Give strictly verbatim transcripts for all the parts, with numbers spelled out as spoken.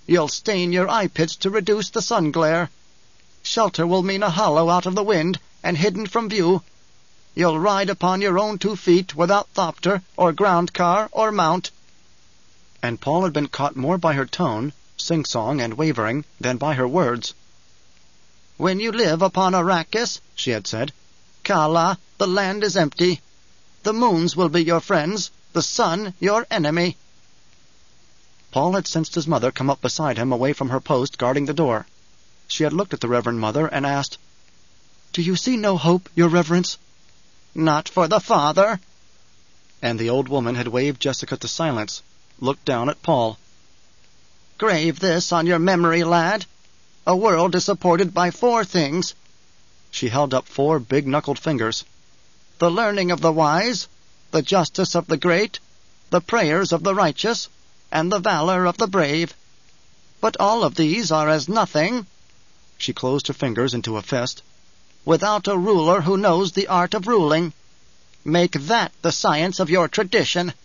You'll stain your eye-pits to reduce the sun glare. Shelter will mean a hollow out of the wind and hidden from view. You'll ride upon your own two feet without thopter or ground car or mount." And Paul had been caught more by her tone, sing-song and wavering, than by her words. "When you live upon Arrakis," she had said, "Kala, the land is empty. The moons will be your friends, the sun your enemy." Paul had sensed his mother come up beside him away from her post guarding the door. She had looked at the Reverend Mother and asked, "Do you see no hope, your reverence?" "Not for the father." And the old woman had waved Jessica to silence, looked down at Paul. "Grave this on your memory, lad. A world is supported by four things." She held up four big-knuckled fingers. "The learning of the wise, the justice of the great, the prayers of the righteous, and the valor of the brave. But all of these are as nothing," she closed her fingers into a fist, "without a ruler who knows the art of ruling. Make that the science of your tradition."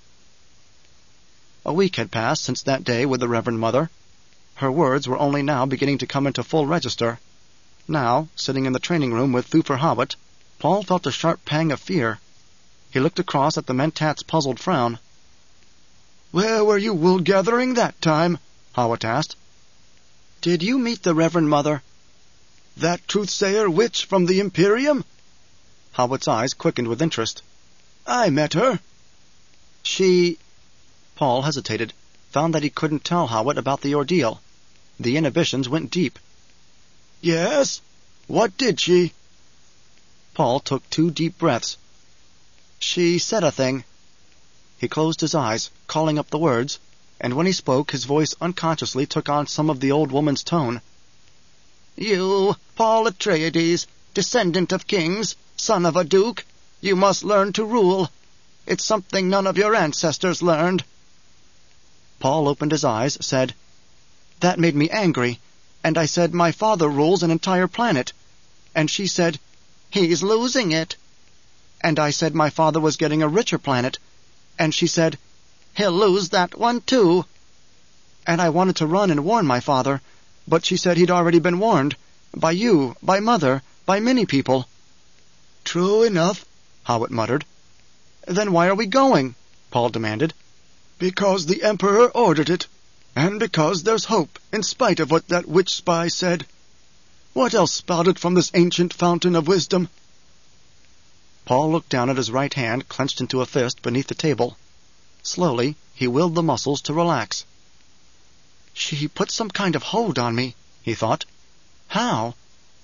A week had passed since that day with the Reverend Mother. Her words were only now beginning to come into full register. Now, sitting in the training room with Thufir Hawat, Paul felt a sharp pang of fear. He looked across at the Mentat's puzzled frown. "Where were you wool-gathering that time?" Hawat asked. "Did you meet the Reverend Mother?" "That truth-sayer witch from the Imperium?" Hawat's eyes quickened with interest. "I met her." "She—" Paul hesitated, found that he couldn't tell Hawat about the ordeal. The inhibitions went deep. "Yes? What did she?" Paul took two deep breaths. "She said a thing." He closed his eyes, calling up the words, and when he spoke his voice unconsciously took on some of the old woman's tone. "You, Paul Atreides, descendant of kings, son of a duke, you must learn to rule. It's something none of your ancestors learned." Paul opened his eyes, said, "That made me angry, and I said my father rules an entire planet." And she said, "He's losing it." And I said my father was getting a richer planet, and she said, "He'll lose that one too." And I wanted to run and warn my father, but she said he'd already been warned, by you, by Mother, by many people. "True enough," Hawat muttered. "Then why are we going?" Paul demanded. "Because the Emperor ordered it, and because there's hope, in spite of what that witch spy said. What else spouted from this ancient fountain of wisdom?" Paul looked down at his right hand clenched into a fist beneath the table. Slowly, he willed the muscles to relax. "She put some kind of hold on me," he thought. "How?"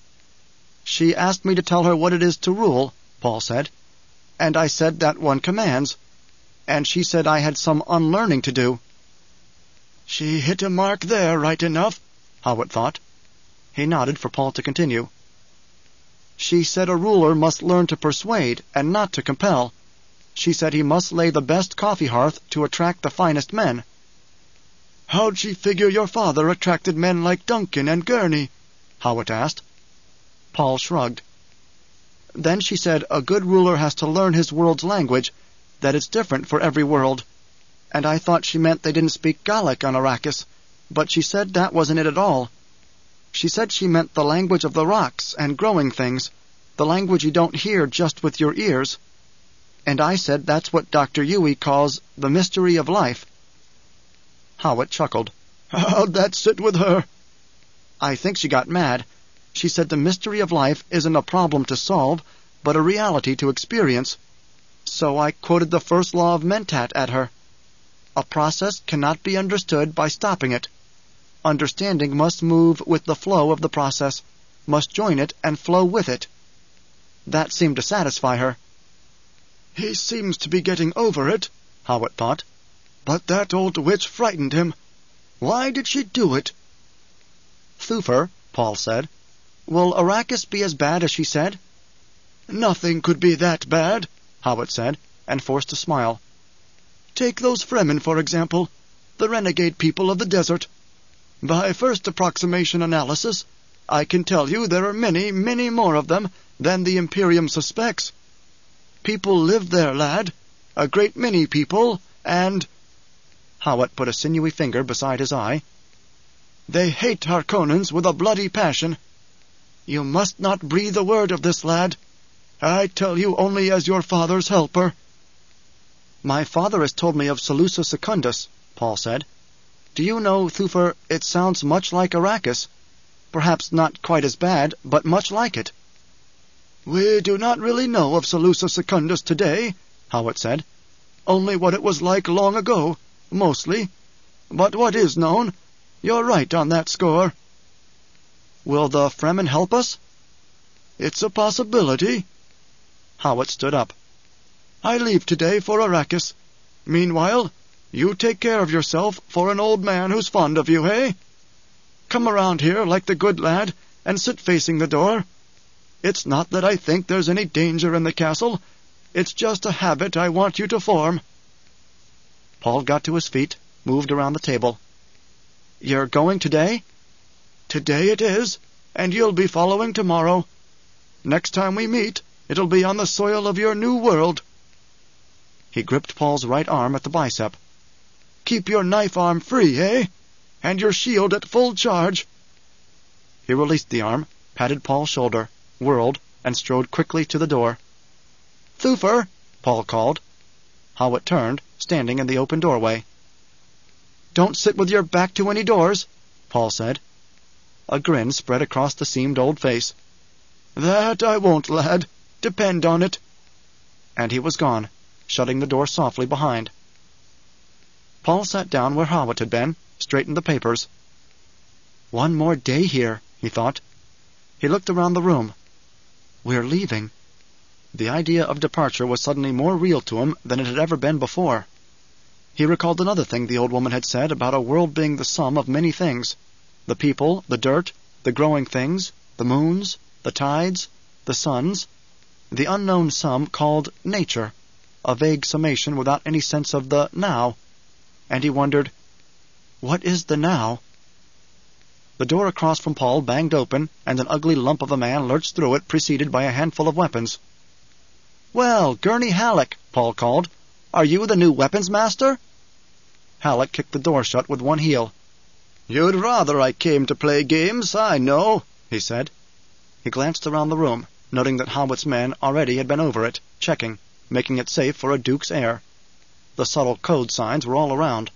"She asked me to tell her what it is to rule," Paul said. "And I said that one commands. And she said I had some unlearning to do." "She hit a mark there, right enough," Hawat thought. He nodded for Paul to continue. "She said a ruler must learn to persuade and not to compel. She said he must lay the best coffee hearth to attract the finest men." "How'd she figure your father attracted men like Duncan and Gurney?" Hawat asked. Paul shrugged. "Then she said a good ruler has to learn his world's language, that it's different for every world. And I thought she meant they didn't speak Gallic on Arrakis, but she said that wasn't it at all. She said she meant the language of the rocks and growing things, the language you don't hear just with your ears. And I said that's what Doctor Yueh calls the mystery of life." Hawat chuckled. "How'd that sit with her?" "I think she got mad. She said the mystery of life isn't a problem to solve, but a reality to experience. So I quoted the first law of Mentat at her. A process cannot be understood by stopping it. Understanding must move with the flow of the process, must join it and flow with it." That seemed to satisfy her. "He seems to be getting over it," Hawat thought. "But that old witch frightened him. Why did she do it?" "Thufir," Paul said, "will Arrakis be as bad as she said?" "Nothing could be that bad," Hawat said, and forced a smile. "Take those Fremen, for example, the renegade people of the desert. By first approximation analysis, I can tell you there are many, many more of them than the Imperium suspects. People live there, lad, a great many people, and—" Hawat put a sinewy finger beside his eye. They hate Harkonnens with a bloody passion. You must not breathe a word of this, lad. I tell you only as your father's helper." "My father has told me of Salusa Secundus," Paul said. "Do you know, Thufir, it sounds much like Arrakis. Perhaps not quite as bad, but much like it." "We do not really know of Salusa Secundus today," Hawat said. "Only what it was like long ago, mostly. But what is known, you're right on that score." "Will the Fremen help us?" "It's a possibility." Hawat stood up. "I leave today for Arrakis. Meanwhile, you take care of yourself for an old man who's fond of you, eh? Come around here like the good lad, and sit facing the door. It's not that I think there's any danger in the castle. It's just a habit I want you to form." Paul got to his feet, moved around the table. "You're going today?" "Today it is, and you'll be following tomorrow. Next time we meet, it'll be on the soil of your new world." He gripped Paul's right arm at the bicep. "Keep your knife arm free, eh? And your shield at full charge." He released the arm, patted Paul's shoulder, whirled, and strode quickly to the door. "Thufir!" Paul called. Hawat turned, standing in the open doorway. "Don't sit with your back to any doors," Paul said. A grin spread across the seamed old face. "That I won't, lad. Depend on it." And he was gone, shutting the door softly behind. Paul sat down where Hawat had been, straightened the papers. One more day here, he thought. He looked around the room. We're leaving. The idea of departure was suddenly more real to him than it had ever been before. He recalled another thing the old woman had said about a world being the sum of many things. The people, the dirt, the growing things, the moons, the tides, the suns, the unknown sum called nature, a vague summation without any sense of the now. And he wondered, what is the now? The door across from Paul banged open, and an ugly lump of a man lurched through it, preceded by a handful of weapons. "Well, Gurney Halleck," Paul called. "Are you the new weapons master?" Halleck kicked the door shut with one heel. "You'd rather I came to play games, I know," he said. He glanced around the room, noting that Hawat's men already had been over it, checking, making it safe for a duke's heir. The subtle code signs were all around.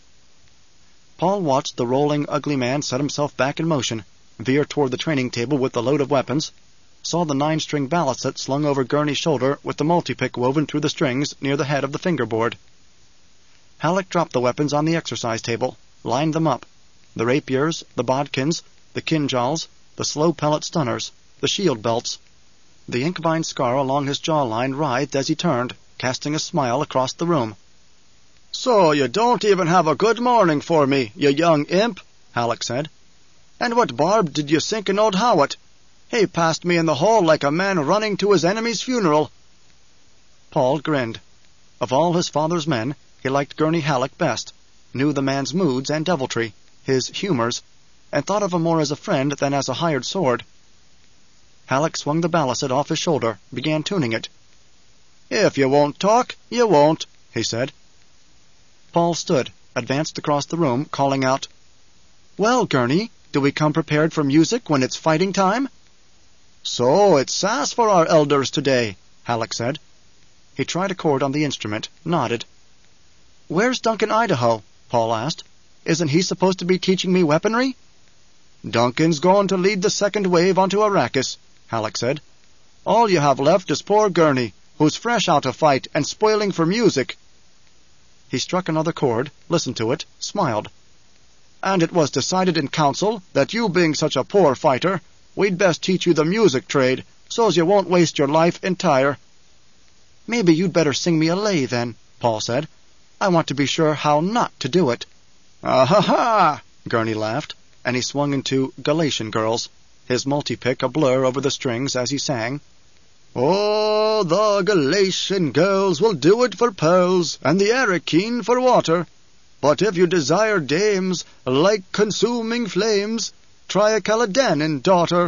Paul watched the rolling, ugly man set himself back in motion, veer toward the training table with the load of weapons, saw the nine-string balisset slung over Gurney's shoulder with the multi-pick woven through the strings near the head of the fingerboard. Halleck dropped the weapons on the exercise table, lined them up, the rapiers, the bodkins, the kinjals, the slow pellet stunners, the shield belts. The ink-vine scar along his jawline writhed as he turned, casting a smile across the room. "So you don't even have a good morning for me, you young imp," Halleck said. "And what barb did you sink in old Hawat? He passed me in the hall like a man running to his enemy's funeral." Paul grinned. Of all his father's men, he liked Gurney Halleck best, knew the man's moods and deviltry, his humors, and thought of him more as a friend than as a hired sword. Halleck swung the balisset off his shoulder, began tuning it. "If you won't talk, you won't," he said. Paul stood, advanced across the room, calling out, "Well, Gurney, do we come prepared for music when it's fighting time?" "So it's sass for our elders today," Halleck said. He tried a chord on the instrument, nodded. "Where's Duncan Idaho?" Paul asked. "Isn't he supposed to be teaching me weaponry?" "Duncan's going to lead the second wave onto Arrakis," Halleck said. "All you have left is poor Gurney, who's fresh out of fight and spoiling for music." He struck another chord, listened to it, smiled. "And it was decided in council that you being such a poor fighter, we'd best teach you the music trade, so's you won't waste your life entire." "Maybe you'd better sing me a lay, then," Paul said. "I want to be sure how not to do it." "Ah-ha-ha!" Gurney laughed, and he swung into Galatian Girls, his multi-pick a blur over the strings as he sang. "Oh, the Galatian girls will do it for pearls, and the Arrakeen for water. But if you desire dames like consuming flames, try a Caladan daughter."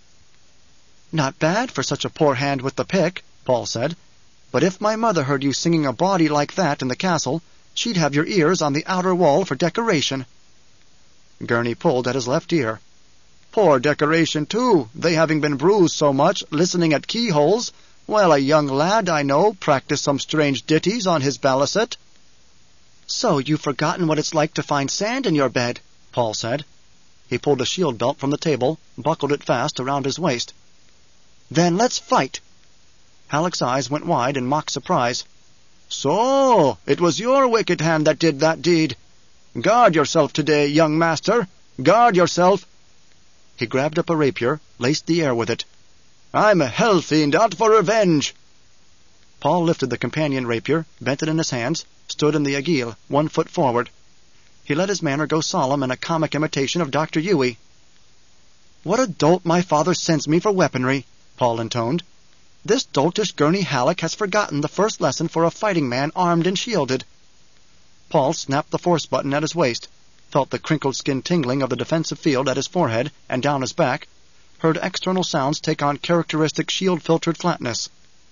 "Not bad for such a poor hand with the pick," Paul said. "But if my mother heard you singing a bawdy like that in the castle, she'd have your ears on the outer wall for decoration." Gurney pulled at his left ear. "Poor decoration, too, they having been bruised so much, listening at keyholes, while a young lad I know practised some strange ditties on his baliset." "So you've forgotten what it's like to find sand in your bed," Paul said. He pulled a shield belt from the table, buckled it fast around his waist. "Then let's fight." Halleck's eyes went wide in mock surprise. "So, it was your wicked hand that did that deed. Guard yourself today, young master. Guard yourself." He grabbed up a rapier, laced the air with it. "I'm a hell fiend out for revenge." Paul lifted the companion rapier, bent it in his hands, stood in the aiguille, one foot forward. He let his manner go solemn in a comic imitation of Doctor Yueh. "What a dolt my father sends me for weaponry," Paul intoned. "This doltish Gurney Halleck has forgotten the first lesson for a fighting man armed and shielded." Paul snapped the force button at his waist, felt the crinkled skin tingling of the defensive field at his forehead and down his back, heard external sounds take on characteristic shield-filtered flatness.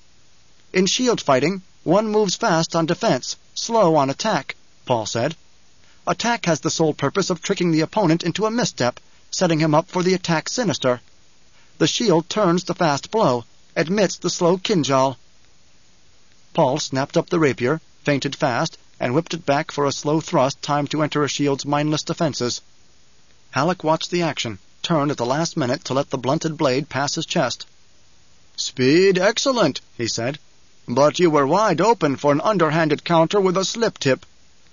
"In shield fighting, one moves fast on defense, slow on attack," Paul said. "Attack has the sole purpose of tricking the opponent into a misstep, setting him up for the attack sinister. The shield turns the fast blow, admits the slow kinjal." Paul snapped up the rapier, feinted fast, and whipped it back for a slow thrust timed to enter a shield's mindless defenses. Halleck watched the action, turned at the last minute to let the blunted blade pass his chest. "Speed excellent," he said, "but you were wide open for an underhanded counter with a slip tip."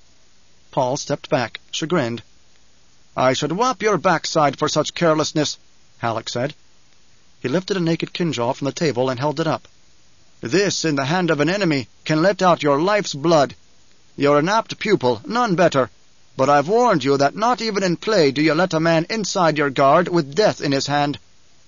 Paul stepped back, chagrined. "I should whop your backside for such carelessness," Halleck said. He lifted a naked kinjal from the table and held it up. "This, in the hand of an enemy, can let out your life's blood. You're an apt pupil, none better, but I've warned you that not even in play do you let a man inside your guard with death in his hand."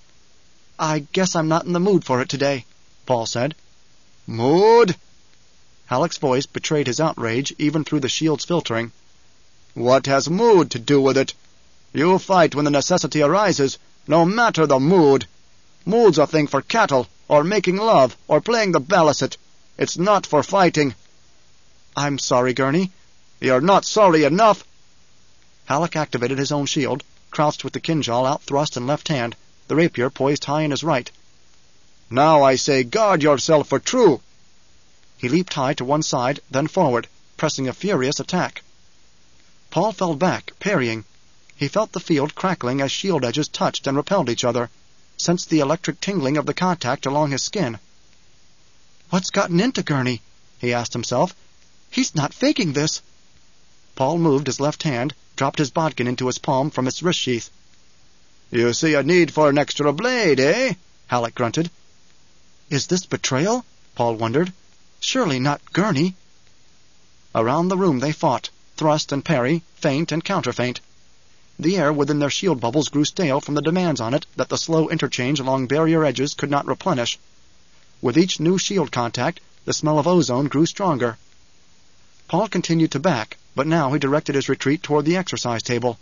"I guess I'm not in the mood for it today," Paul said. "Mood?" Halleck's voice betrayed his outrage even through the shield's filtering. "What has mood to do with it? You fight when the necessity arises, no matter the mood. Mood's a thing for cattle, or making love, or playing the baliset. It's not for fighting." "I'm sorry, Gurney." "You're not sorry enough." Halleck activated his own shield, crouched with the kinjal out thrust in left hand, the rapier poised high in his right. "Now I say guard yourself for true." He leaped high to one side, then forward, pressing a furious attack. Paul fell back, parrying. He felt the field crackling as shield edges touched and repelled each other, sensed the electric tingling of the contact along his skin. "What's gotten into Gurney?" he asked himself. "He's not faking this." Paul moved his left hand, dropped his bodkin into his palm from its wrist sheath. "You see a need for an extra blade, eh?" Halleck grunted. "Is this betrayal?" Paul wondered. "Surely not Gurney." Around the room they fought, thrust and parry, feint and counterfeint. The air within their shield bubbles grew stale from the demands on it that the slow interchange along barrier edges could not replenish. With each new shield contact, the smell of ozone grew stronger. Paul continued to back, but now he directed his retreat toward the exercise table.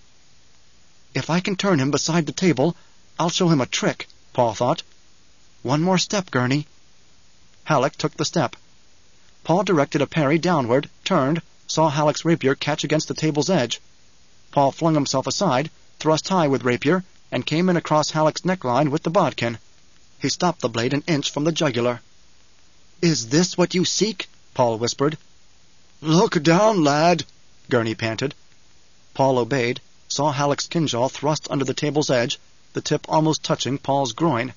"If I can turn him beside the table, I'll show him a trick," Paul thought. "One more step, Gurney." Halleck took the step. Paul directed a parry downward, turned, saw Halleck's rapier catch against the table's edge. Paul flung himself aside, thrust high with rapier, and came in across Halleck's neckline with the bodkin. He stopped the blade an inch from the jugular. "Is this what you seek?" Paul whispered. "Look down, lad," Gurney panted. Paul obeyed, saw Halleck's kinjal thrust under the table's edge, the tip almost touching Paul's groin.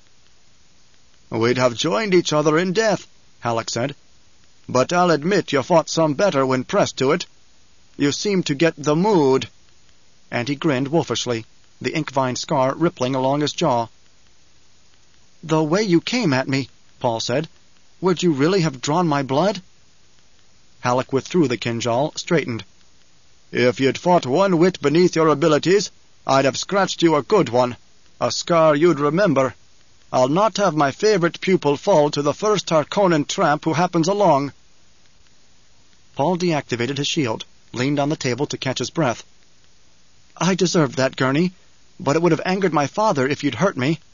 "We'd have joined each other in death," Halleck said. "But I'll admit you fought some better when pressed to it. You seem to get the mood." And he grinned wolfishly, the ink-vine scar rippling along his jaw. "The way you came at me," Paul said, "would you really have drawn my blood?" Halleck withdrew the kinjal, straightened. "If you'd fought one whit beneath your abilities, I'd have scratched you a good one, a scar you'd remember. I'll not have my favorite pupil fall to the first Harkonnen tramp who happens along." Paul deactivated his shield, leaned on the table to catch his breath. "I deserved that, Gurney, but it would have angered my father if you'd hurt me."